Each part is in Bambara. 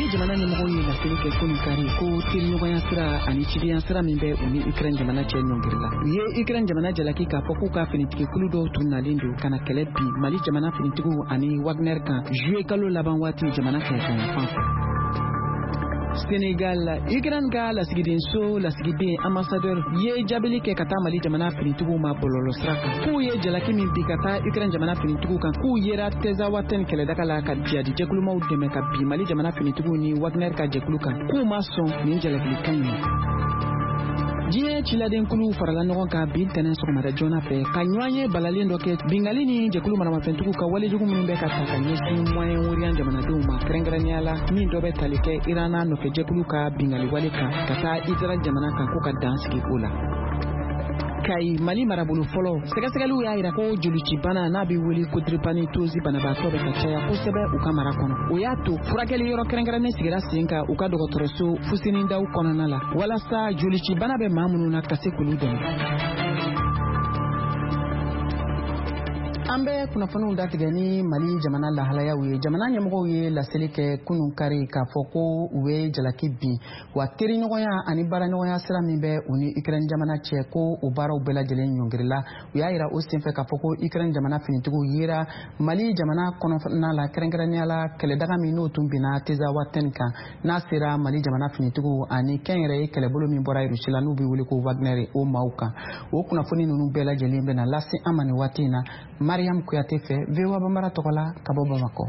jamana ɲɛmɔgɔw ye laseli kɛ ko nin kari ko teriɲɔgɔnya sira ani cidenya sira min bɛ u ni Ukraine jamana cɛ ɲɔngirila. U ye Ukraine jamana jalaki k'a fɔ k'u ka finitigikulu dɔw tun nalen don ka na kɛlɛ bi Mali jamana finitigiw ani Wagner kan juillet kalo laban waati jamana kɛrɛfɛ fan fɛ. Sénégal, Ukraine ka lasigiden ambassadeur ye jabili kɛ ka taa Mali jamana finitigiw ma bɔlɔlɔ sira kan. K'u ye jalaki min bi ka taa Ukraine jamana finitigiw kan k'u yera Tezawaten kɛlɛdaga la ka jadi jɛkulumaw dɛmɛ ka bi Mali jamana finitigiw ni Wagner ka jɛkulu kan k'u ma sɔn nin jalakilikan in. Diɲɛ ciladenkulu farala ɲɔgɔn kan bi ntɛnɛn sɔgɔmada joona fɛ ka ɲɔgɔn ye balalen dɔ kɛ bingali ni jɛkulu maramafɛntigiw ka walejugu minnu bɛ ka ta ka ɲɛsin moyen wuriyan jamanadenw ma kɛrɛnkɛrɛnnenya la min dɔ bɛ tali kɛ Iran nɔfɛ jɛkulu ka bingali wale kan ka taa Israel jamana kan ko ka dan sigi o la. Kayi Mali marabolo fɔlɔ sɛgɛsɛgɛliw y'a jira ko jolicibana n'a bɛ wele ko drépanocytose banabaatɔ bɛ ka caya kosɛbɛ u ka mara kɔnɔ. O y'a to furakɛli yɔrɔ kɛrɛnkɛrɛnnen sigira sen kan u ka dɔgɔtɔrɔso Fusenidaw kɔnɔna la walasa jolicibana bɛ maa minnu na ka se k'olu dɛmɛ. An bɛ kunnafoniw datigɛ ni Mali jamana lahalayaw ye. Jamana ɲɛmɔgɔw ye laseli kɛ kunun kari k'a fɔ ko u bɛ jalaki bin wa teriɲɔgɔnya ani baaraɲɔgɔnya sira min bɛ u ni Ukraine jamana cɛ ko o baaraw bɛɛ lajɛlen ɲɔngirila. U y'a jira o senfɛ k'a fɔ ko Ukraine jamana finitigiw yera Mali jamana kɔnɔna la kɛrɛnkɛrɛnnenya la kɛlɛdaga min n'o tun binna Tezawaten kan n'a sera Mali jamana finitigiw ani kɛnyɛrɛye kɛlɛbolo min bɔra Russie la n'u bɛ wele ko Wagner o maaw kan. O kunnafoni ninnu bɛɛ lajɛlen bɛna lase an ma nin waati in na. Mariam Kuyate fɛ VOA Bambara tɔgɔ la ka bɔ Bamakɔ.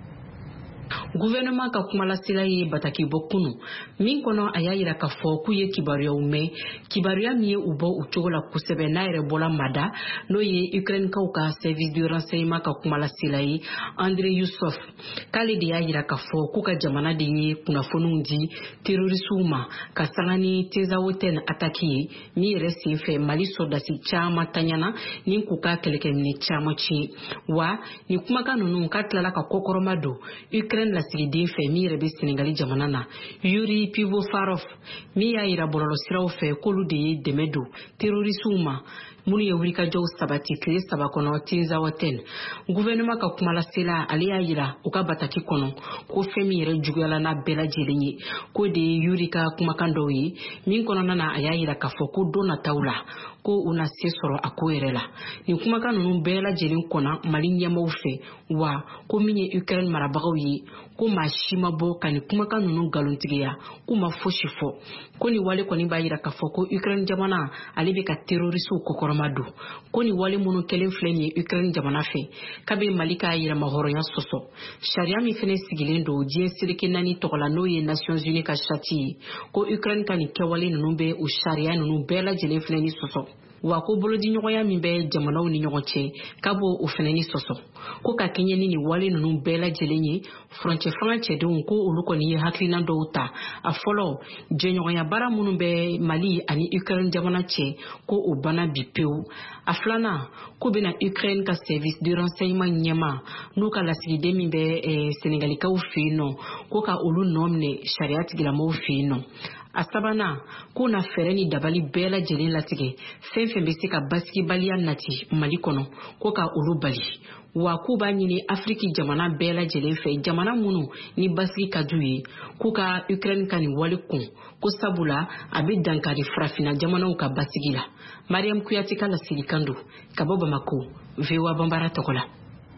Gouvernement ka kumalasila ye bataki bɔ kunu min kɔnɔ a y'a jira k'a fɔ k'u ye kibaruyaw mɛn kibaruya min ye u bɔ u cogo la kosɛbɛ n'a yɛrɛ bɔla Mada n'o ye Ukrainekaw ka service de renseignement ka kumalasila ye André Youssof k'ale de y'a jira k'a fɔ k'u ka jamana de ye kunnafoniw di terrorisiw ma ka sanga ni Tezawaten attaque ye min yɛrɛ senfɛ Mali sɔrdasi caman tanyana ni k'u ka kɛlɛkɛminɛ caman tiɲɛ wa ni kumakan ninnu ka tilala ka kɔkɔrɔma don Ukraine lasigiden fɛ min yɛrɛ bɛ Senegali jamana na Yuri Pivovarov min y'a jira bɔlɔlɔ siraw fɛ k'olu de ye dɛmɛ don terrorisiw ma minnu ye wulikajɔw sabati tile 3 kɔnɔ Tezawaten. Gouvernement ka kumalasela ale y'a jira u ka bataki kɔnɔ ko fɛn min yɛrɛ juguyala n'a bɛɛ lajɛlen ye ko de ye Yuri ka kumakan dɔw ye min kɔnɔna na a y'a jira k'a fɔ ko don nataw la ko u na se sɔrɔ a ko yɛrɛ la. Nin kumakan ninnu bɛɛ lajɛlen kɔnɔ Mali ɲɛmɔgɔw fɛ wa ko min ye Ukraine marabagaw ye ko maa si ma bɔ ka nin kumakan ninnu galontigiya k'u ma fosi fɔ ko nin wale kɔni b'a jira k'a fɔ ko Ukraine jamana ale bɛ ka terrorisiw kɔkɔrɔma don ko nin wale minnu kɛlen filɛ nin ye Ukraine jamana fɛ k'a bɛ Mali ka yɛrɛma hɔrɔnya sɔsɔ sariya min fɛnɛ sigilen don diɲɛ seleke 4 tɔgɔ la n'o ye Nations Unies ka charte ye ko Ukraine ka nin kɛwale ninnu bɛ o sariya ninnu bɛɛ lajɛlen filɛ ni sɔsɔ wa ko bolodiɲɔgɔnya min bɛ jamanaw ni ɲɔgɔn cɛ ka bɔ o fɛnɛ ni sɔsɔ ko ka kɛɲɛ ni nin wale ninnu bɛɛ lajɛlen ye furancɛ fanga cɛdenw ko olu kɔni ye hakilina dɔw ta a fɔlɔ jɛɲɔgɔnya baara minnu bɛ Mali ani Ukraine jamana cɛ ko o bana bi pewu a filanan ko bɛna Ukraine ka service de renseignement ɲɛma n'u ka lasigiden min bɛ Senegalikaw fɛ yen nɔ ko ka olu nɔ minɛ sariya tigilamɔgɔw fɛ yen nɔ. A sabanan k'u na fɛɛrɛ ni dabali bɛɛ lajɛlen latigɛ fɛn fɛn bɛ se ka basigibaliya nati Mali kɔnɔ ko ka olu bali wa k'u b'a ɲini Afriki jamana bɛɛ lajɛlen fɛ jamana minnu ni basigi ka d'u ye k'u ka Ukraine ka nin wale kun ko sabula a bɛ dankari farafina jamanaw ka basigi la. Mariam Kuyate ka lasilikan don ka bɔ Bamako VOA Bambara tɔgɔ la.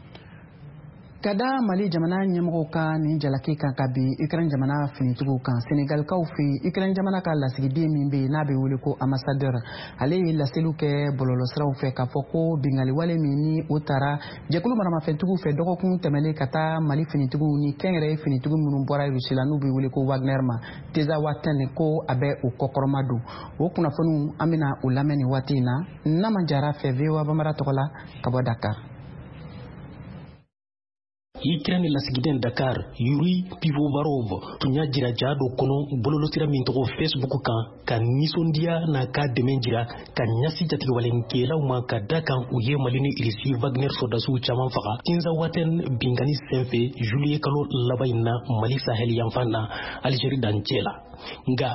Kada Mali jamana ɲɛmɔgɔw ka nin jalaki kan ka bin Ukraine jamana finitigiw kan Senegalikaw fɛ Ukraine jamana ka lasigiden min bɛ n'a bɛ wele ko ambassadeur ale ye laseliw kɛ bɔlɔlɔ siraw fɛ k'a fɔ ko bingali wale min ni o taara jɛkulu maramafɛntigiw fɛ dɔgɔkun tɛmɛnen ka taa Mali finitigiw ni kɛnyɛrɛye finitigiw minnu bɔra Russie la n'u bɛ wele ko Wagner ma Tezawaten ko a bɛ o kɔkɔrɔma don o kunnafoniw an bɛna o lamɛn nin waati in na Nama Jara fɛ VOA Bambara tɔgɔ la ka bɔ Dakar. Ukraine lasigiden Dakar Yuri Pivovarov tun y'a jira ja dɔ kɔnɔ bɔlɔlɔsira min tɔgɔ Facebook kan ka nisɔndiya n'a ka dɛmɛ jira ka ɲasi jatigɛwalenkɛlaw ma ka da kan u ye Mali ni Russie Wagner soldasiw caman faga Tezawaten bingani senfɛ juillet kalo laban in na Mali Sahel yanfan na Algérie dancɛ la nka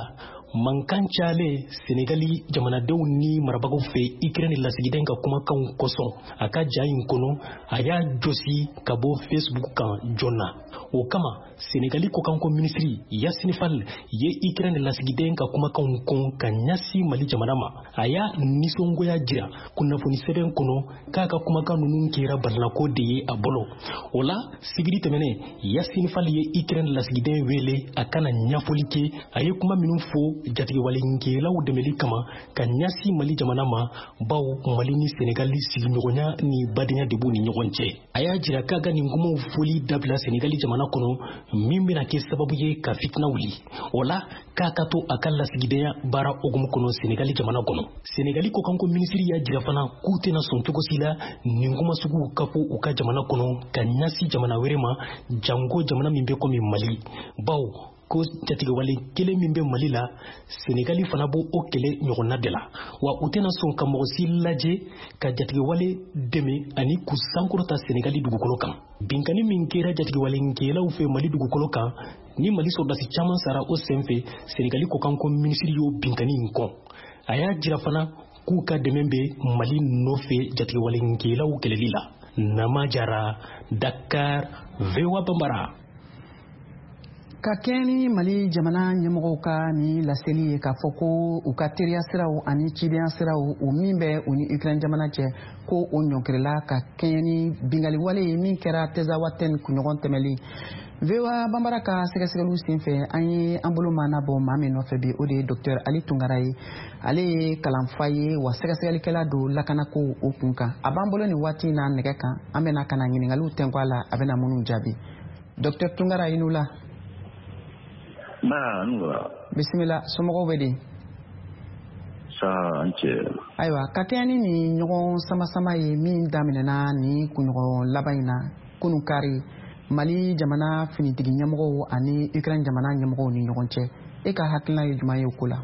mankan cale Senegali jamanadenw ni marabagaw fɛ Ukraine lasigiden ka kumakanw kosɔn a ka ja in kɔnɔ a y'a josi ka bɔ Facebook kan joona. O kama Senegali kokanko ministri Yassine Fall ye Ukraine lasigiden ka kumakanw kɔn ka ɲasi Mali jamana ma. A y'a nisɔngoya jira kunnafoni sɛbɛn kɔnɔ k'a ka kumakan ninnu kɛra barilako de ye a bolo. O la sigiri tɛmɛnen Yassine Fall ye Ukraine lasigiden wele a kana ɲɛfɔli kɛ a ye kuma minnu fɔ jatigɛwalenkɛlaw dɛmɛli kama ka ɲasi Mali jamana ma baw Mali ni Senegali sigiɲɔgɔnya ni badenya de b'u ni ɲɔgɔn cɛ. A y'a jira k'a ka nin kumaw foli dabila Senegali jamana kɔnɔ min bɛna kɛ sababu ye ka fitina wuli. O la k'a ka to a ka lasigidenya baara hokumu kɔnɔ Senegali jamana kɔnɔ. Senegali kokanko ministri y'a jira fana k'u tɛna sɔn cogo si la nin kuma sugu ka fɔ u ka jamana kɔnɔ ka ɲasi jamana wɛrɛ ma jango jamana min bɛ komi Mali. Baw ko jatigɛwale kelen min bɛ Mali la Senegali fana b'o o kɛlɛ ɲɔgɔnna de la wa u tɛna sɔn ka mɔgɔ si lajɛ ka jatigɛwale dɛmɛ ani k'u sankɔrɔta Senegali dugukolo kan. Binkani min kɛra jatigɛwalenkɛlaw fɛ Mali dugukolo kan ni Mali sɔrdasi caman sara o senfɛ Senegali kokanko ministri y'o binkani in kɔn. A y'a jira fana k'u ka dɛmɛ bɛ Mali nɔfɛ jatigɛwalenkɛlaw kɛlɛli la. Nama Jara, Dakar, VOA Bambara. Ka kɛɲɛ ni Mali jamana ɲɛmɔgɔw ka ni laseli ye k'a fɔ ko u ka teriya siraw ani cidenya siraw o min bɛ u ni Ukraine jamana cɛ ko o ɲɔngirila ka kɛɲɛ ni bingaliwale ye min kɛra Tezawaten kunɲɔgɔn tɛmɛli. VOA Bambara ka sɛgɛsɛgɛliw senfɛ an ye an bolo maana bɔ maa min nɔfɛ bi o de ye Dr Ali Tunkara ye. Ale ye kalanfa ye wa sɛgɛsɛgɛlikɛla don lakanako o kun kan. A b'an bolo nin waati n'a nɛgɛ kan an bɛna ka na ɲininkaliw tɛnku a la a bɛna minnu jaabi. Dr Tunkara i n'u la. Bisimila somɔgɔw bɛ di? Ayiwa ka kɛɲɛ ni nin ɲɔgɔn sama-sama ye min daminɛna ni kunɲɔgɔn laban in na kunu kari Mali jamana finitigi ɲɛmɔgɔw ani Ukraine jamana ɲɛmɔgɔw ni ɲɔgɔn cɛ e ka hakilina ye jumɛn ye o ko la?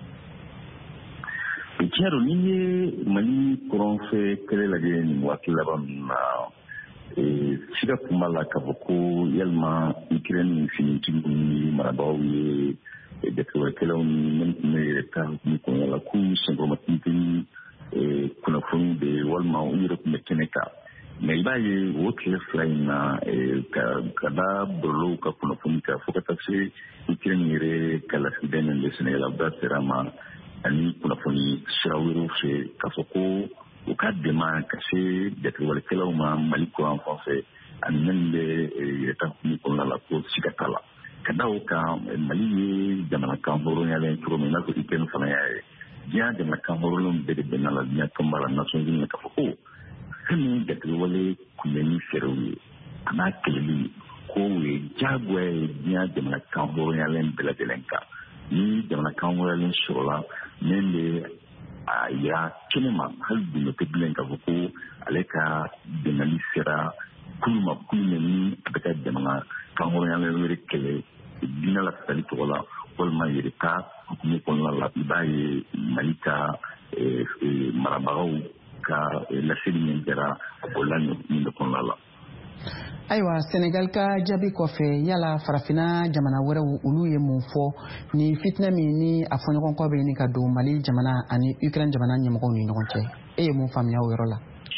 Tiɲɛ don n'i ye Mali kɔrɔnfɛ kɛlɛ lajɛ nin waati laban ninnu na siga kun b'a la k'a fɔ ko yalima Ukraine finitigiw ni marabagaw ye jatigɛwalekɛlaw ni minnu tun bɛ yɛrɛ ka hukumu kɔnɔna la k'u senkɔrɔmatigi kunnafoni de walima u yɛrɛ tun bɛ kɛnɛ kan. Mais i b'a ye o tile fila in na ka da bɔlɔlɔw ka kunnafoni kan fo ka taa se Ukraine yɛrɛ ka lasigiden min bɛ Senegal da sera ma ani kunnafoni sira wɛrɛw fɛ k'a fɔ ko u ka dɛmɛ ka se jatigɛwalekɛlaw ma Mali kɔrɔn fan fɛ ani minnu bɛ yɛrɛ ka hukumu kɔnɔna la ko siga t'a la. Ka da o kan Mali ye jamanakan hɔrɔnyalen cogo min i n'a fɔ Ukraine fana y'a ye diɲɛ jamanakan hɔrɔnlenw bɛɛ de bɛnna la diɲɛ tɔnba la Nations Unies k'a fɔ ko fɛn min jatigɛwale kunbɛnni fɛɛrɛw ye a n'a kɛlɛli ko o ye diyagoya ye diɲɛ jamanakan hɔrɔnyalen bɛɛ lajɛlen kan. Ni jamanakan hɔrɔnyalen sɔrɔla min bɛ a yira kɛnɛ ma hali bi tɛ bilen k'a fɔ ko ale ka dɛmɛli sera kulu ma kulu min ni a bɛ ka jamanakan hɔrɔnyalen wɛrɛ kɛlɛ diinɛ lasali tɔgɔ la walima yɛrɛ ka hukumu kɔnɔna la i b'a ye Mali ka marabagaw ka laseli min kɛra a bɔla nin de kɔnɔna la. Ayiwa Senegal ka jaabi kɔfɛ yala farafina jamana wɛrɛw olu ye mun fɔ ni fitina min ni a fɔɲɔgɔnkɔ bɛ ɲini ka don Mali jamana ani Ukraine jamana ɲɛmɔgɔw ni ɲɔgɔn cɛ e ye mun faamuya o yɔrɔ la?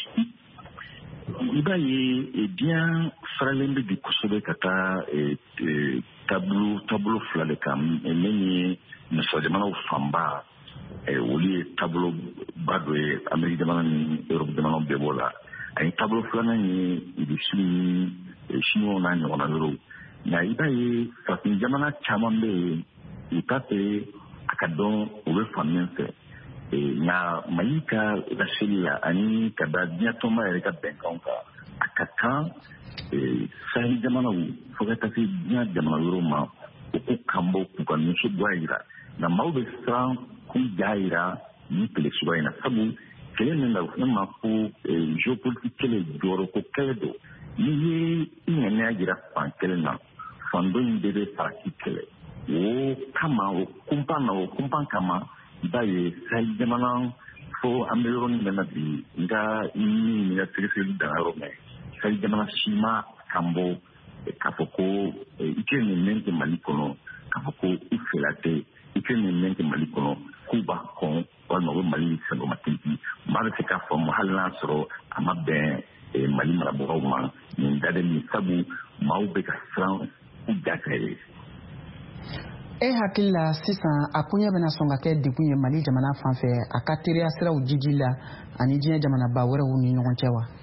I b'a ye diɲɛ faralen bɛ bi kosɛbɛ ka taa taabolo fila de kan min ye nafa jamanaw fanba olu ye taaboloba dɔ ye Ameriki jamana ni Europe jamanaw bɛɛ b'o la. A ye taabolo filanan ye Rusi ni Chinois n'a ɲɔgɔnna wɛrɛw. Nka i b'a ye farafin jamana caman bɛ yen u t'a fɛ a ka dɔn u bɛ fan min fɛ. Nka Mali ka laseli la ani ka da diɲɛ tɔnba yɛrɛ ka bɛnkanw kan a ka kan Sahel jamanaw fo ka taa se diɲɛ jamana wɛrɛw ma u k'u kanbɔ k'u ka nisɔngoya jira. Nka maaw bɛ siran k'u ja jira ni kɛlɛ suguya in na sabu kɛlɛ min na u fana ma ko géopolitique kɛlɛ jɔyɔrɔko kɛlɛ don. N'i ye i ŋaniya jira fan kelen na fan dɔ in bɛɛ bɛ farati kɛlɛ. O kama o kunpan kama i b'a ye Sahel jamana fo an bɛ yɔrɔnin min na bi nka min ka sɛgɛsɛgɛli dan yɔrɔ mɛn Sahel jamana si ma kan bɔ k'a fɔ ko Ukraine min tɛ Mali kɔnɔ k'a fɔ ko u fɛla tɛ Ukraine men ke Mali kono Cuba kon walma Mali sango matinti mara se ka fo mahalla soro amabe Mali marabo ma ni dade ni sabu maube ka France udakere hakilla sisan akunya bena songa ke dikunye Mali jamana fanfɛ a ka teriya siraw jijila ani diɲɛ jamana ba wɛrɛw ni ɲɔgɔn cɛ wa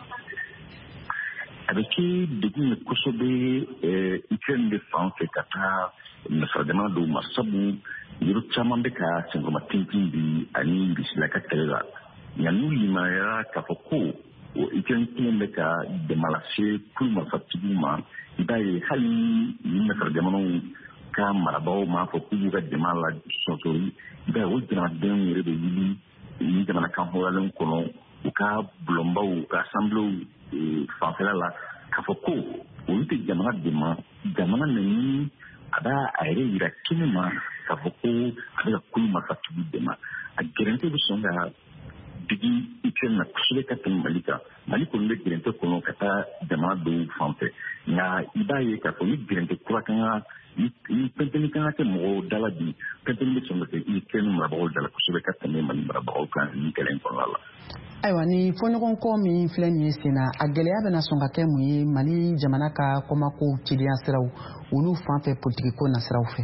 avec dikunye kosobe Ukraine de fanfɛ ka taa nasarjama do masabu yoro caman bɛ ka sengoma tintin bi ani bisila ka kɛlɛ la yan'u limayara k'a fɔ ko Ukraine kelen bɛ ka dɛmɛ lase kulu marifatigiw ma i b'a ye hali ni nasarjamanaw ka marabagaw m'a fɔ k'u ka dɛmɛ la sɔsɔri i b'a ye o jamanadenw yɛrɛ bɛ wuli ni jamanakan hɔrɔnlen kɔnɔ u ka bulonbaw u ka asamblew fanfɛla la k'a fɔ ko olu tɛ jamana dɛmɛ jamana nani a b'a a yɛrɛ yira kɛnɛ ma k'a fɔ ko a bɛ ka kulu marifatigiw dɛmɛ a gɛrɛntɛ bɛ sɔn ka digi Ukraine na kosɛbɛ ka tɛmɛ Mali kan Mali kɔni bɛ gɛrɛntɛ kɔnɔ ka taa jamana dɔw fanfɛ nka i b'a ye k'a fɔ ni gɛrɛntɛ kura kan ka ni pɛntɛnni kan ka kɛ mɔgɔw dala bi pɛntɛnni bɛ sɔn ka kɛ Ukraine marabagaw dala kosɛbɛ ka tɛmɛ Mali marabagaw kan ni kɛlɛ in kɔnɔna la. Ayiwa ni fɔɲɔgɔnkɔ min filɛ nin ye sen na a gɛlɛya bɛna sɔn ka kɛ mun ye Mali jamana ka kɔmakow ciliya siraw olu fanfɛ politikiko na siraw fɛ.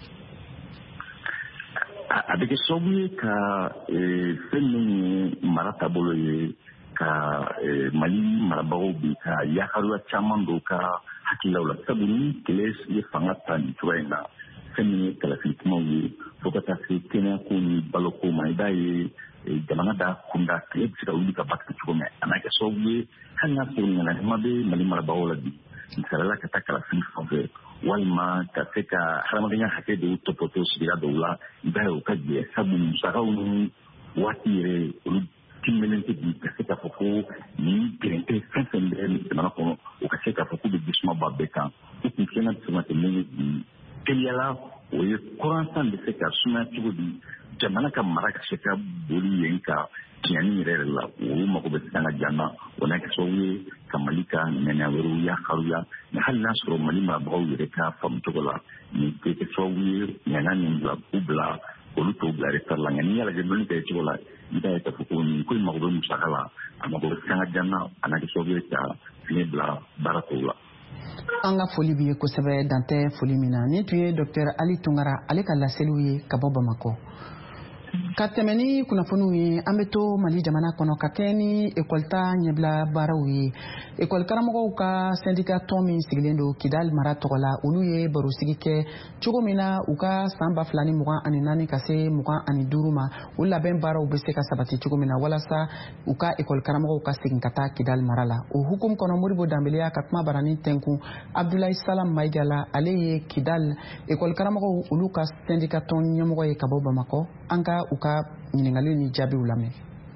A bɛ kɛ sababu ye ka fɛn min ye mara taabolo ye ka Mali marabagaw bi ka yaharuya caman don ka hakilaw la sabu ni kɛlɛ ye fanga ta nin cogoya in na fɛn min ye kalafili kumaw ye fo ka taa se kɛnɛyako ni baloko ma i b'a ye jamana da kunda kɛlɛ bɛ se ka wuli ka ba kɛ cogo min a n'a kɛ sababu ye hali n'a sɔrɔ ɲanajama bɛ Mali marabagaw la bi misalila ka taa kalafili fanfɛ walima ka se ka hadamadenya hakɛ dɔw tɔpɔtɔ sigida dɔw la i b'a ye o ka jɛ sabu musakaw ni waati yɛrɛ olu timmɛlen tɛ bi ka se k'a fɔ ko ni gɛrɛntɛ fɛn fɛn bɛ jamana kɔnɔ o ka se k'a fɔ k'u bɛ jisuma bɔ a bɛɛ kan u kun tiɲɛna bɛ se ka tɛmɛ bi teliyala o ye kɔrɔnsan bɛ se ka sumaya cogo di jamana ka mara ka se ka boli yen ka tiɲɛni yɛrɛ la o mago bɛ se ka jan na o n'a kɛ sababu ye ka Mali ka ŋaniya wɛrɛw yaharuya mɛ hali n'a sɔrɔ Mali marabagaw yɛrɛ ka faamu cogo la nin tɛ kɛ sababu ye ŋaniya min bila k'u bila olu t'o bila retard la nka n'i y'a lajɛ dɔnni kɛ cogo la i b'a ye k'a fɔ ko nin ko in mago bɛ musaka la a mago bɛ se ka jan na a n'a kɛ sababu ye ka fiɲɛ bila baara tɔw la. An ka foli b'i ye kosɛbɛ dantɛ foli min na nin tun ye Dr Ali Tunkara ale ka laseliw ye ka bɔ Bamakɔ. Ka tɛmɛ ni kunnafoniw ye an bɛ to Mali jamana kɔnɔ ka kɛ ni école-ta ɲɛbila baaraw ye école karamɔgɔw ka syndicat tɔn min sigilen don Kidal mara tɔgɔ la olu ye barosigi kɛ cogo min na u ka san 2024 ka se 25 ma u labɛn baaraw bɛ se ka sabati cogo min na walasa u ka école karamɔgɔw ka segin ka taa Kidal mara la o hukumu kɔnɔ Modibo Dambeleya ka kuma barani tɛnkun Abdoulaye Salam Maïgala ale ye Kidal école karamɔgɔw olu ka syndicat tɔn ɲɛmɔgɔ ye ka bɔ Bamakɔ an ka u ka ɲininkali ni jaabiw lamɛn.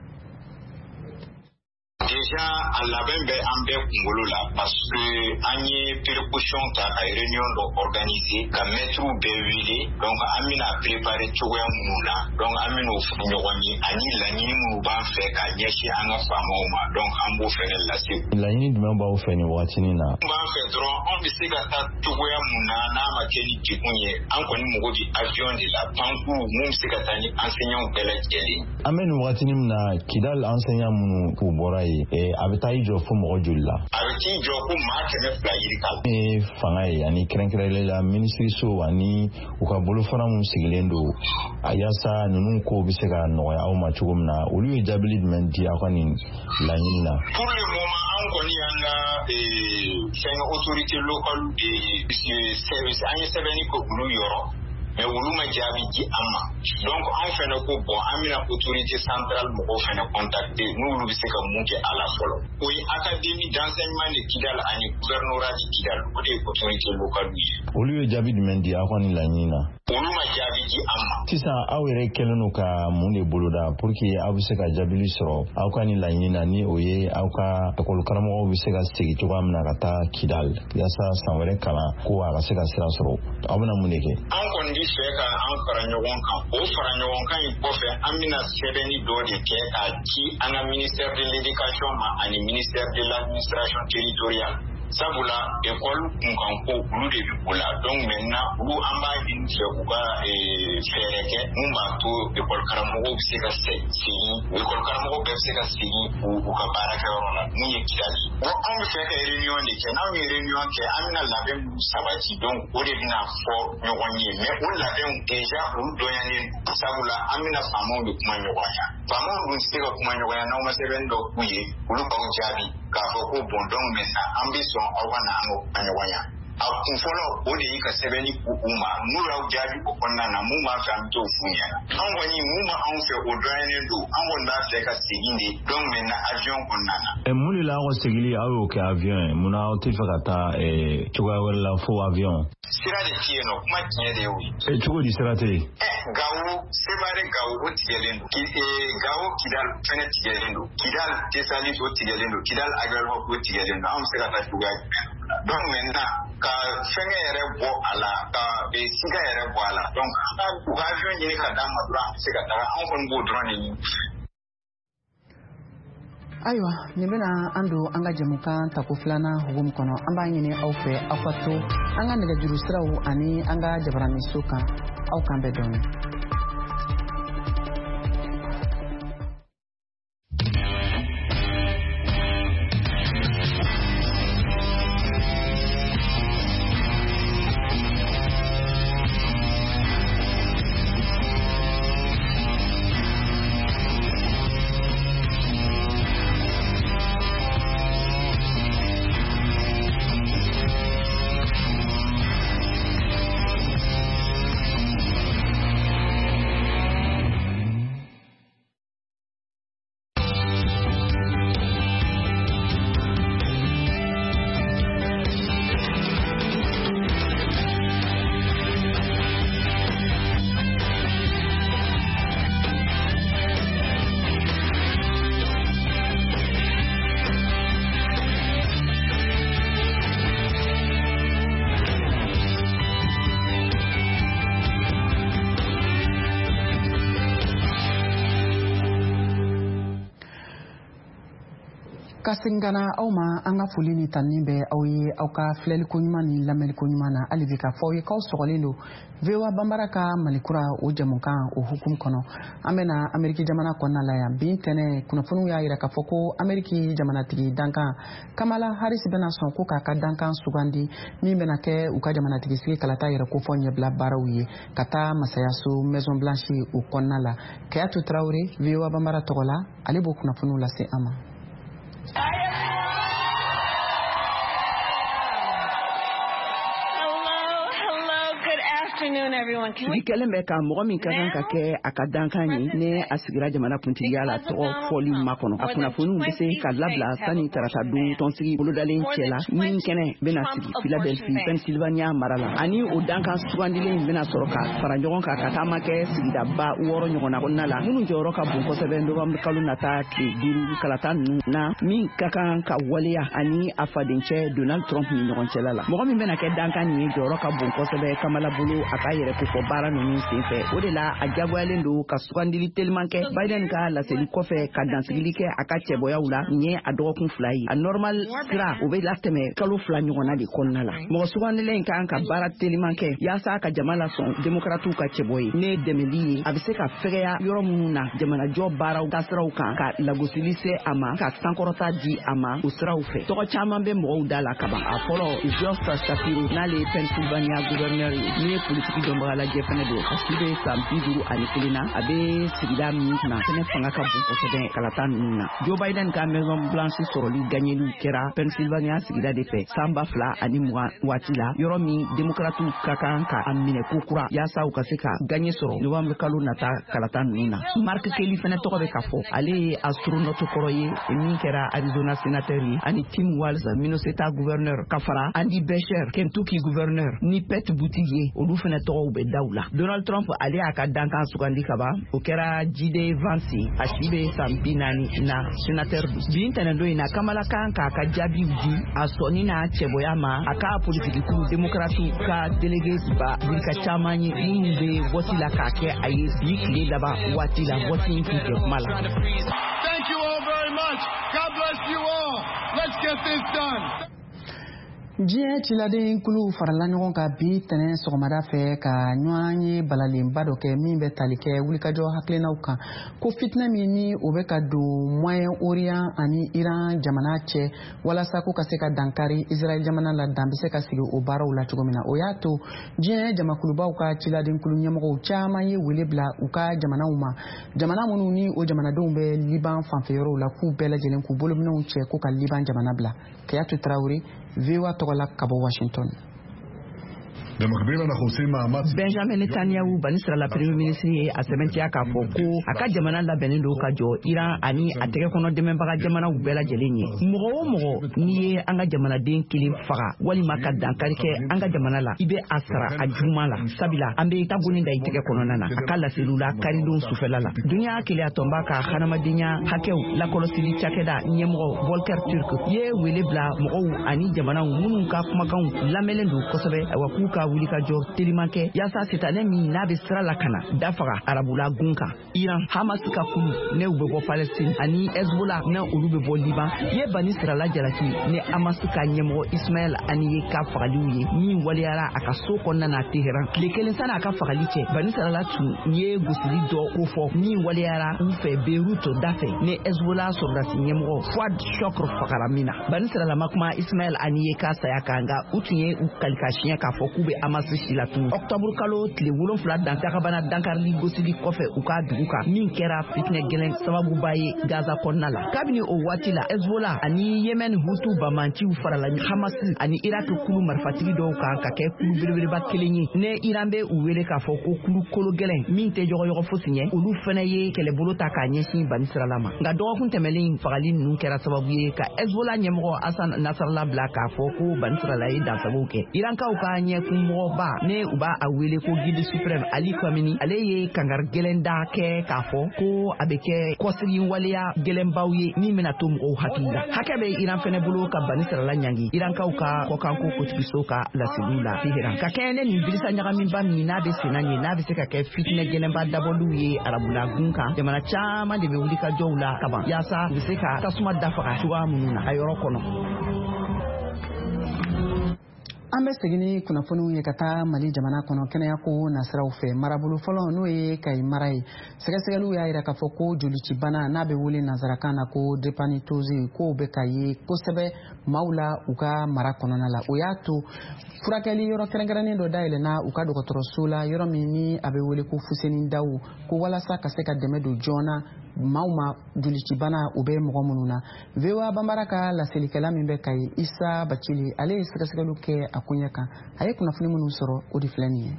Déjà a labɛn bɛ an bɛɛ kunkolo la parce que an ye précaution ta ka réunion dɔ organiser ka maîtres bɛɛ wele donc an bɛna préparer cogoya minnu na donc an bɛna o fɔ ɲɔgɔn ye ani laɲini minnu b'an fɛ ka ɲɛsin an ka faamaw ma donc an b'o fɛnɛ lase. Laɲini jumɛn b'aw fɛ nin waatini na? B'an fɛ dɔrɔn an bɛ se ka taa cogoya mun na n'a ma kɛ ni degun ye an kɔni mago bɛ avion de la pankuru mun bɛ se ka taa ni enseignants bɛɛ lajɛlen. An bɛ nin waatini min na Kidal enseignants minnu k'u bɔra ye a bɛ taa i jɔ fo mɔgɔ joli la? A bɛ t'i jɔ ko maa 200 yirika. Ni fanga ye ani kɛrɛnkɛrɛnlen la minisiriso ani u ka bolofara min sigilen don a yaasa ninnu kow bɛ se ka nɔgɔya aw ma cogo min na olu ye jaabili jumɛn di aw ka nin laɲini na? Pour le moment an kɔni y'an ka fɛn autorité locale service an ye sɛbɛnni kɛ olu yɔrɔ mais olu ma jaabi di an ma donc an fɛnɛ ko bon an bɛna autorité centrale mɔgɔw fɛnɛ contacter n'olu bɛ se ka mun kɛ a la fɔlɔ o ye académie d'enseignement de Kidal ani gouvernorat de Kidal o de ye autorité locale ye. Olu ye jaabi jumɛn di aw ka nin laɲini na? Olu ma jaabi di an ma. Sisan aw yɛrɛ kɛlen don ka mun de boloda pour que aw bɛ se ka jaabili sɔrɔ aw ka nin laɲini na ni o ye aw ka école karamɔgɔw bɛ se ka segin cogoya min na ka taa Kidal yaasa san wɛrɛ kalan ko a ka se ka sira sɔrɔ aw bɛna mun de kɛ? An kɔni bɛ fɛ ka an fara ɲɔgɔn kan o fara ɲɔgɔn kan in kɔfɛ an bɛna sɛbɛnni dɔ de kɛ k'a ci an ka ministère de l'éducation ma ani ministère de l'administration territoriale sabula école kun ko ulu de bula donc maintenant ulu amba in fe uga fereke mumba to école karamo se ka se école karamo be se ka se u ka baraka rona ni kidali o on fe ka réunion ni ke na ni réunion ke amina la ben sabati donc o de na fo nyogoni mais o la ben déjà o doyani sabula amina famo de kuma nyogonya famo dun se ka kuma nyogonya na o ma se ben do kuye ulu ka jabi ka fo ko bon donc mais ça ambition awana ano anyawanya akunfolo ode yika sebeni kuma mura ujabi kokonna na muma famto funya angwani muma anfe odwane do angonda feka siginde donc mena avion konnana muli la ko sigili ayo ke avion muna otifakata tuwa wala fo avion sira de tieno kuma tiede wi tuko di sirate gawo sebare gawo otigelendo gawo kidal fene tigelendo kidal tesali otigelendo kidal agarwa otigelendo am sekata tuga donc maintenant ka fenge yɛrɛ bɔ a la ka siga yɛrɛ bɔ a la donc an ka u ka avion ɲini ka d'an ma dɔrɔn an bɛ se ka taga anw kɔni b'o dɔrɔn de ɲini. Ayiwa nin bɛna an don an ka jɛmukan tako filanan hukumu kɔnɔ an b'a ɲini aw fɛ aw ka to an ka nɛgɛjuru siraw ani an ka jabaraniso kan aw kan bɛɛ dɔɔnin. Kasingana aw ma an ka foli ni tanni bɛ aw ye aw ka filɛli ko ɲuman ni lamɛnli ko ɲuman na hali bi ka fɔ aw ye k'aw sɔgɔlen don VOA Banbara ka Malikura o jɛmukan o hukumu kɔnɔ an bɛna Ameriki jamana kɔnɔna la yan bi ntɛnɛ kunnafoniw y'a yira k'a fɔ ko Ameriki jamanatigi dankan Kamala Harris bɛna sɔn ko k'a ka dankan sugandi min bɛna kɛ u ka jamanatigi sigi kalata yɛrɛ ko fɔ ɲɛbila baaraw ye ka taa masayaso Maison Blanche o kɔnɔna la Kayatu Traore VOA Banbara tɔgɔ la ale b'o kunnafoniw lase an ma. Ni kɛlen bɛ ka mɔgɔ min ka kan ka kɛ a ka dankan ye ne a sigira jamana kuntigiya la tɔgɔ fɔli ma kɔnɔ a kunnafoniw bɛ se ka labila sani tarata don tɔnsigi bolodalen cɛ la min kɛnɛ bɛna sigi Philadelphia Pennsylvania mara la ani o dankan sugandilen bɛna sɔrɔ ka fara ɲɔgɔn kan ka taama kɛ sigidaba 6 ɲɔgɔnna kɔnɔna la minnu jɔyɔrɔ ka bon kosɛbɛ novembre kalo nata tile 5 kalata ninnu na min ka kan ka waleya ani a fadencɛ Donald Trump ni ɲɔgɔn cɛla la mɔgɔ min bɛna kɛ dankan nin ye jɔyɔrɔ ka bon kosɛbɛ Kamala bolo a ka yɛrɛ ko fɔ baara ninnu senfɛ o de la a jagoyalen don ka sugandili teliman kɛ Biden ka laseli kɔfɛ ka dansigili kɛ a ka cɛbɔyaw la nin ye a dɔgɔkun 2 ye a normal sira o bɛ latɛmɛ kalo 2 ɲɔgɔnna de kɔnɔna la mɔgɔ sugandilen kan ka baara teliman kɛ yaasa ka jama lasɔn demokratiw ka cɛbɔ ye ne dɛmɛli ye a bɛ se ka fɛgɛya yɔrɔ minnu na jamanajɔ baaraw tasiraw kan ka lagosili se a ma ka sankɔrɔta di a ma o siraw fɛ tɔgɔ caman bɛ mɔgɔw da la kaban a fɔlɔ Josh Shapiro n'ale ye Pennsylvania gouverneur ye ni ye politiki dɔnbaga lajɛ fɛnɛ don a si bɛ san 51 na a bɛ sigida min kunna fɛnɛ fanga ka bon kosɛbɛ kalata ninnu na Joe Biden ka Maison Blanche sɔrɔli gagnéliw kɛra Pennsylvania sigida de fɛ san 2020 waati la yɔrɔ min démocrates ka kan ka a minɛ ko kura yaasa u ka se ka gagné sɔrɔ novembre kalo nata kalata ninnu na Mark Kelly fɛnɛ tɔgɔ bɛ ka fɔ ale ye astronaute kɔrɔ ye min kɛra Arizona sénateur ye ani Tim Walz Minnesota gouverneur ka fara Andy Beshear Kentucky gouverneur ni Pete Buttigieg ye olu fɛnɛ tɔgɔw bɛ daw la Donald Trump ale y'a ka dankan sugandi kaban o kɛra J.D. Vance a si bɛ san 40 na sénateur don bi ntɛnɛndon in na Kamala kan k'a ka jaabiw di a sɔnni n'a cɛbɔya ma a ka politikiw démocrates ka délégué ba birika caman ye minnu bɛ vote la k'a kɛ a ye bi tile laban waati la vote in tun tɛ kuma la. Thank you all very much. God bless you all. Let's get this done. Diɲɛ ciladen kulu farala ɲɔgɔn kan bi tɛnɛn sɔgɔmada fɛ ka ɲɔgɔn ye balalenba dɔ kɛ min bɛ tali kɛ wulikajɔ hakilinaw kan ko fitinɛ min ni o bɛ ka don Moyen-Orient ani Iran jamana cɛ walasa ko ka se ka dankari Israel jamana la dan bɛ se ka sigi o baaraw la cogo min na o y'a to diɲɛ jamakulubaw ka ciladen kulu ɲɛmɔgɔw caman ye wele bila u ka jamanaw ma jamana minnu ni o jamanadenw bɛ Liban fanfɛyɔrɔw la k'u bɛɛ lajɛlen k'u bolominɛw cɛ ko ka Liban jamana bila Kayatu Traoré VOA tɔgɔla ka bɔ Washington. Benjamin Netanyahu banisirala premier ministre ye a sɛbɛntiya k'a fɔ ko a ka jamana labɛnnen don ka jɔ Iran ani a tɛgɛ kɔnɔ dɛmɛbaga jamanaw bɛɛ lajɛlen ye. Mɔgɔ o mɔgɔ n'i ye an ka jamanaden kelen faga walima ka dankari kɛ an ka jamana la i bɛ a sara a juguman la sabula an bɛ tabuni da i tɛgɛ kɔnɔna na a ka laseliw la karidon sufɛla la. Dunuya keleya tɔnba ka hadamadenya hakɛw lakɔlɔsili cakɛda ɲɛmɔgɔ Volker Turk ye wele bila mɔgɔw ani jamanaw minnu ka kumakanw lamɛnlen don kosɛbɛ wa k'u ka wuli ka jɔ telimakɛ yaasa sitanɛ min n'a bɛ sira la kana dafaga arabula gun kan Iran Hamas ka kulu ne u bɛ bɔ Palestine ani Hezbollah ne olu bɛ bɔ Liban ye bani sirala jalaki ne Hamas ka ɲɛmɔgɔ Ismail ani ye ka fagaliw ye min waliyara a ka so kɔnɔna na Tehran tile kelen sani a ka fagali cɛ bani sirala tun ye gosili dɔ ko fɔ min waliyara u fɛ Beirut dafɛ ne Hezbollah sɔrɔdasi ɲɛmɔgɔ Fuad Shukr fagara min na bani sirala ma kuma Ismail ani ye ka saya kan nka u tun ye u kalikasiɲɛ k'a fɔ k'u bɛ Hamas sila tun Octobre kalo tile 7 dansakabana dankarili gosili kɔfɛ u ka dugu kan min kɛra fitinɛ gɛlɛn sababuba ye Gaza kɔnɔna la kabini o waati la Hezbollah ani Yemen Hutu bamanciw farala Hamas ani Irak kulu marifatigi dɔw kan ka kɛ kulu belebeleba kelen ye ne Iran bɛ u wele k'a fɔ ko kulu kolo gɛlɛn min tɛ jɔgɔyɔgɔ fosi ɲɛ olu fɛnɛ ye kɛlɛbolo ta k'a ɲɛsin bani sirala ma nka dɔgɔkun tɛmɛlen fagali ninnu kɛra sababu ye ka Hezbollah ɲɛmɔgɔ Hassan Nasrallah bila k'a fɔ ko bani sirala ye dansagow kɛ Irankaw ka ɲɛkun mɔgɔba ne u b'a a wele ko guide suprême Ali Khamenei ale ye kangari gɛlɛn da kɛ k'a fɔ ko a bɛ kɛ kɔsigi waleya gɛlɛnbaw ye min bɛna to mɔgɔw hakili la hakɛ bɛ Iran fɛnɛ bolo ka bani sirala ɲangi Irankaw ka kɔkanko kotigiso ka laseliw la Tehran ka kɛɲɛ ne nin bilisa ɲagaminba min n'a bɛ senna ɲɛ n'a bɛ se ka kɛ fitinɛ gɛlɛnba dabɔliw ye arabula gun kan jamana caman de bɛ wuli ka jɔw la kaban yaasa u bɛ se ka tasuma dafaga cogoya minnu na a yɔrɔ kɔnɔ. An bɛ segin ni kunnafoniw ye ka taa Mali jamana kɔnɔ kɛnɛya ko nasiraw fɛ marabolo fɔlɔ n'o ye Kayi mara ye sɛgɛsɛgɛliw y'a jira k'a fɔ ko jolicibana n'a bɛ wele nanzarakan na ko drépanocytose k'o bɛ ka ye kosɛbɛ maaw la u ka mara kɔnɔna la o y'a to furakɛli yɔrɔ kɛrɛnkɛrɛnnen dɔ dayɛlɛnna u ka dɔgɔtɔrɔso la yɔrɔ min ni a bɛ wele ko Fuseni Dawu ko walasa ka se ka dɛmɛ don joona maaw ma jolicibana u bɛ mɔgɔ minnu na VOA Bambara ka laselikɛla min bɛ Kayi Isa Bacili ale ye sɛgɛsɛgɛliw kɛ a kunya kan a ye kunnafoni minnu sɔrɔ o de filɛ nin ye.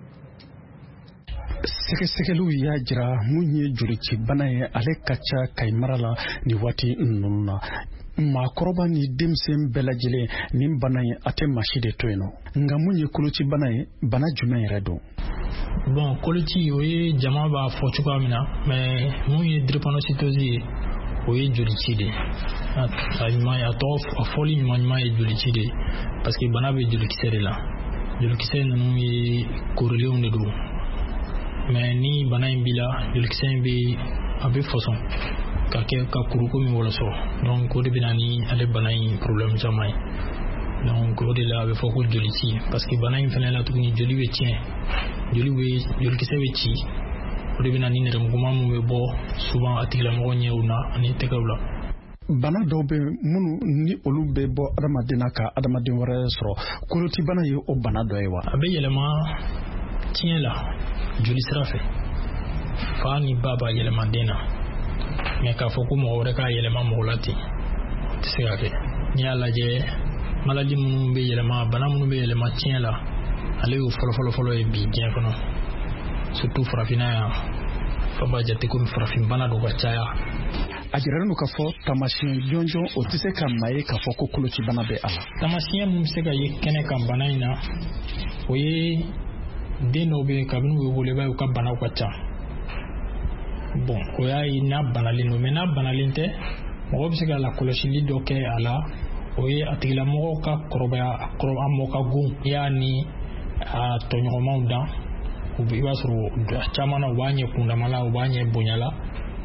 Sɛgɛsɛgɛliw y'a jira mun ye jolicibana ye ale ka ca Kayi mara la ni waati ninnu na maakɔrɔba ni denmisɛn bɛɛ lajɛlen nin bana ye a tɛ maa si de to yen nɔ nka mun ye kolocibana ye bana jumɛn yɛrɛ don. Bon koloci o ye jama b'a fɔ cogoya min na mais mun ye drépanocytose ye o ye jolici de a fɔli ɲuman ye jolici de parce que bana bɛ jolikisɛ de la jolikisɛ ninnu ye korilenw de don mais ni bana in b'i la jolikisɛ in bɛ a bɛ fɔsɔn ka kɛ ka kuruko min wɔlɔsɔ donc o de bɛ na ni ale bana in problème caman ye donc o de la a bɛ fɔ ko jolici parce que bana in fɛnɛ la tuguni joli bɛ tiɲɛ jolikisɛ bɛ ci o de bɛ na ni nɛrɛmuguma min bɛ bɔ souvent a tigilamɔgɔ ɲɛw na ani tɛgɛw la. Bana dɔw bɛ minnu ni olu bɛ bɔ adamaden na ka adamaden wɛrɛ sɔrɔ kolocibana ye o bana dɔ ye wa. A bɛ yɛlɛma tiɲɛ la joli sira fɛ fa ni ba b'a yɛlɛma den na mais k'a fɔ ko mɔgɔ wɛrɛ k'a yɛlɛma mɔgɔ la ten o tɛ se ka kɛ n'i y'a lajɛ maladie minnu bɛ yɛlɛma bana minnu bɛ yɛlɛma tiɲɛ la ale y'o fɔlɔfɔlɔ ye bi diɲɛ kɔnɔ surtout farafinna yan fa b'a jate komi farafin bana dɔ ka caya. A jiralen don k'a fɔ taamasiyɛn jɔnjɔn o tɛ se ka maa ye k'a fɔ ko kolocibana bɛ a la. Taamasiyɛn mun bɛ se ka ye kɛnɛ kan bana in na o ye den dɔw bɛ yen kabini u bɛ wolo i b'a ye u ka banaw ka ca bon o y'a ye n'a banalen don mais n'a banalen tɛ mɔgɔ bɛ se ka lakɔlɔsili dɔ kɛ a la o ye a tigilamɔgɔw ka kɔrɔbaya a mɔ ka gon i y'a ni a tɔɲɔgɔnmaw dan i b'a sɔrɔ caman na u b'a ɲɛ kundama la u b'a ɲɛ bonya la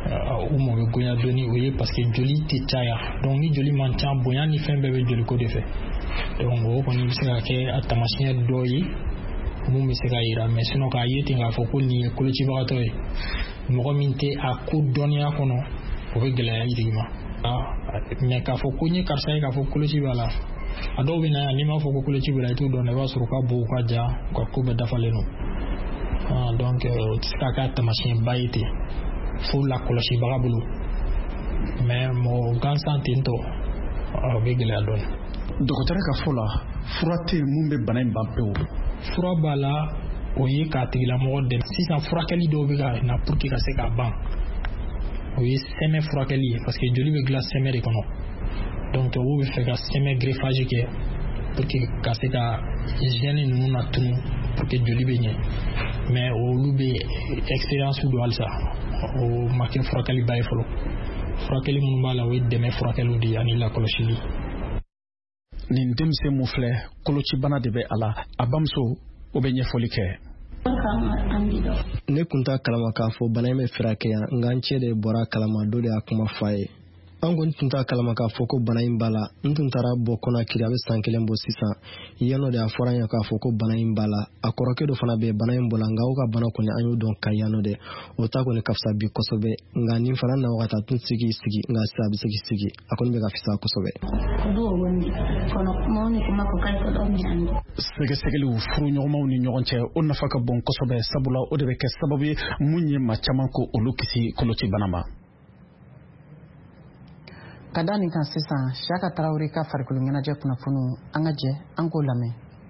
u mɔ bɛ gonya dɔɔni o ye parce que joli tɛ caya donc ni joli man ca bonya ni fɛn bɛɛ bɛ joli ko de fɛ donc o kɔni bɛ se ka kɛ a taamasiyɛn dɔ ye mun bɛ se ka yira mais sinon k'a ye ten k'a fɔ ko nin ye kolocibagatɔ ye mɔgɔ min tɛ a ko dɔnniya kɔnɔ o bɛ gɛlɛya yiri ma mais k'a fɔ ko n ye karisa ye k'a fɔ koloci b'a la a dɔw bɛ na yan n'i m'a fɔ ko koloci b'a la i t'o dɔn i b'a sɔrɔ ka bon ka ja ka ko bɛɛ dafalen don donc o tɛ se ka kɛ taamasiyɛnba ye ten fo lakɔlɔsibaga bolo mais mɔgɔ gansan ten tɔ o bɛ gɛlɛya dɔɔni. dɔgɔtɔrɔ ka fɔ la fura tɛ mun bɛ bana in ban pewu. fura b'a la o ye k'a tigilamɔgɔ dɛmɛ sisan furakɛli dɔw bɛ ka na pour que ka se k'a ban o ye sɛmɛ furakɛli ye parce que joli bɛ dilan sɛmɛ de kɔnɔ donc tubabuw bɛ fɛ ka sɛmɛ greffage kɛ pour que ka se ka gène ninnu na tunu pour que joli bɛ ɲɛ mais olu bɛ expérience don halisa o ma kɛ furakɛliba ye fɔlɔ furakɛli minnu b'a la o ye dɛmɛ furakɛliw de ye ani lakɔlɔsili. nin denmisɛn mun filɛ kolocibana de bɛ a la a bamuso o bɛ ɲɛfɔli kɛ. ne kun t'a kalama k'a fɔ bana in bɛ furakɛ yan nka n cɛ de bɔra kalama dɔ de y'a kuma f'a ye. an kɔni tun t'a kalama k'a fɔ ko bana in b'a la n tun taara bɔ kɔnakiri a bɛ san 1 bɔ sisan yann'o de a fɔra an ye k'a fɔ ko bana in b'a la a kɔrɔkɛ dɔ fana bɛ bana in bɔla nka aw ka bana kɔni an y'o dɔn ka yann'o de o ta kɔni ka fisa bi kosɛbɛ nka nin fana na wagati a tun tɛ se k'i sigi nka sisan a bɛ se k'i sigi a kɔni bɛ ka fisa kosɛbɛ. sɛgɛsɛgɛliw furuɲɔgɔnmaw ni ɲɔgɔn cɛ o nafa ka bon kosɛbɛ sabula o de bɛ kɛ sababu ye mun ye maa caman ko olu kisi kolocibana ma. ka da nin kan sisan Siyaka Tarawele ka farikolo ɲɛnajɛ kunnafoniw an ka jɛ an k'o lamɛn.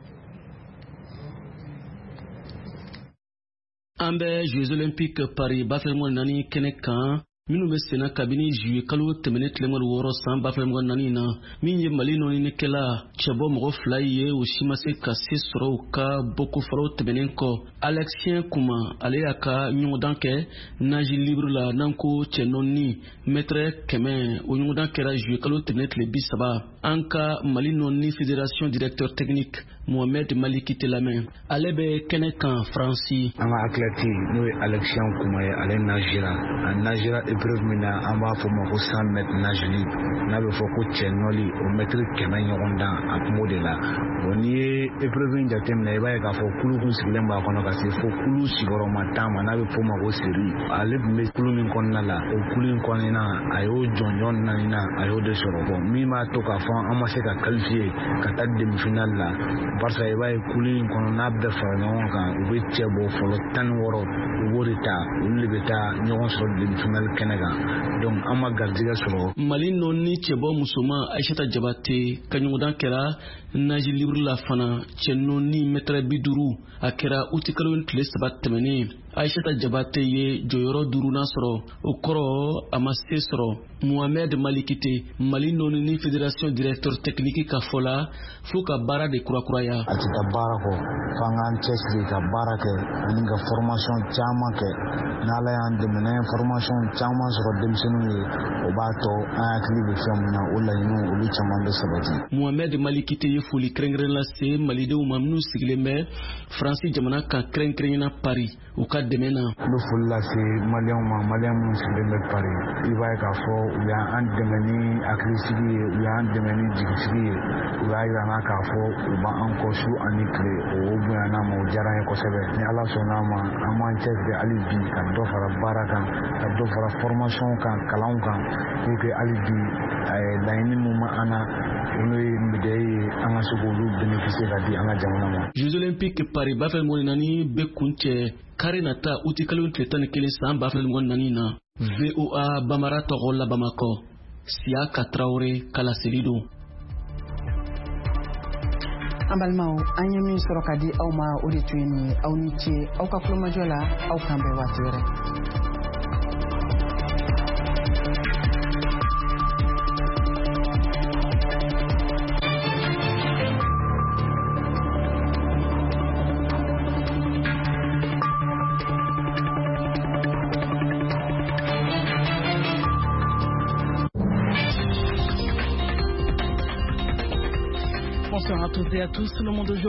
an bɛ Jeux Olympiques Paris bafɛlɛmɔ 4 kɛnɛ kan minnu bɛ senna kabini juillet kalo tɛmɛnen tilemɔri 6 san 2024 na min ye Mali nɔninikɛla cɛbɔ mɔgɔ 2 ye o si ma se ka se sɔrɔ u ka bɔkofɔlɔ tɛmɛnen kɔ. Alexien Kuma ale y'a ka ɲɔgɔndan kɛ nage libre la n'an ko cɛ nɔni mètre 100 o ɲɔgɔndan kɛra juillet kalo tɛmɛnen tile 30 an ka Mali nɔni fédération directeur technique Mohamed Maliki tɛ lamɛn ale bɛ kɛnɛ kan Faransi. an ka athlète n'o ye Alexien Kuma ye ale nagera a nagera épreuve min na an b'a fɔ ma ko 100 mètres nage libre n'a bɛ fɔ ko cɛ nɔli o mètre 100 ɲɔgɔndan a kun b'o de la bon n'i ye épreuve in jateminɛ i b'a ye k'a fɔ kulu kun sigilen b'a kɔnɔ ka se fo kulu sigiyɔrɔma 10 ma n'a bɛ fɔ ma ko seri ale tun bɛ kulu min kɔnɔna la o kulu in kɔnɔna a y'o jɔnjɔn 4 na a y'o de sɔrɔ bon min b'a to k'a fɔ an ma se ka qualifier ka taa demi-finale la barisa i b'a ye kulu in kɔnɔ n'a bɛɛ fara ɲɔgɔn kan u bɛ cɛ bɔ fɔlɔ 16 u b'o de ta olu de bɛ taa ɲɔgɔn sɔrɔ demi-finale kɛnɛ kan donc an ma garijɛgɛ sɔrɔ. Mali nɔni cɛbɔ musoman Aïssata Jabate ka ɲɔgɔndan kɛra nage libre la fana cɛ nɔni mètre 50 a kɛra uti kalo tile 3 tɛmɛnen Aïssata Jabate ye jɔyɔrɔ 5nan sɔrɔ o kɔrɔ a ma se sɔrɔ. Mohamed Malikite Mali nɔni fédération directeur technique ka fɔ la fo ka baara de kurakuraya. a tɛ taa baara kɔ f'an k'an cɛsiri ka baara kɛ ani ka formation caman kɛ n'Ala y'an dɛmɛ n'an ye formation caman sɔrɔ denmisɛnninw ye o b'a to an hakili bɛ fɛn min na o laɲiniw olu caman bɛ sabati. Mohamed Malikite ye foli kɛrɛnkɛrɛn lase malidenw ma minnu sigilen bɛ Faransi jamana kan kɛrɛnkɛrɛnna Paris u ka dɛmɛ na. n bɛ foli lase maliyɛnw ma maliyɛn minnu sigilen bɛ Paris i b'a ye k'a fɔ u y'an dɛmɛ ni hakilisigi ye u y'an dɛmɛ ni jigisigi ye u y'a yira n na k'a fɔ u b'an kɔ su ani tile o bonyana ma o diyara n ye kosɛbɛ ni Ala sɔnn'a ma an b'an cɛsiri hali bi ka dɔ fara baara kan ka dɔ fara formation kan kalanw kan pour que hali bi laɲini min ma an na n'o ye médaille ye an ka se k'olu bénéficier ka di an ka jamana ma. Jeux Olympiques Paris bafɛlɛmɔ 4 bɛ kun cɛ kari nata uti kalo tile 11 san 2024 na VOA Bamara tɔgɔ la Bamakɔ Siyaka Tarawele kalaseli don. an balimaw an ye min sɔrɔ ka di aw ma o de tun ye nin ye aw ni ce aw ka kulomajɔ la aw kan bɛn waati wɛrɛ. Bonsoir à toutes et à tous. Le monde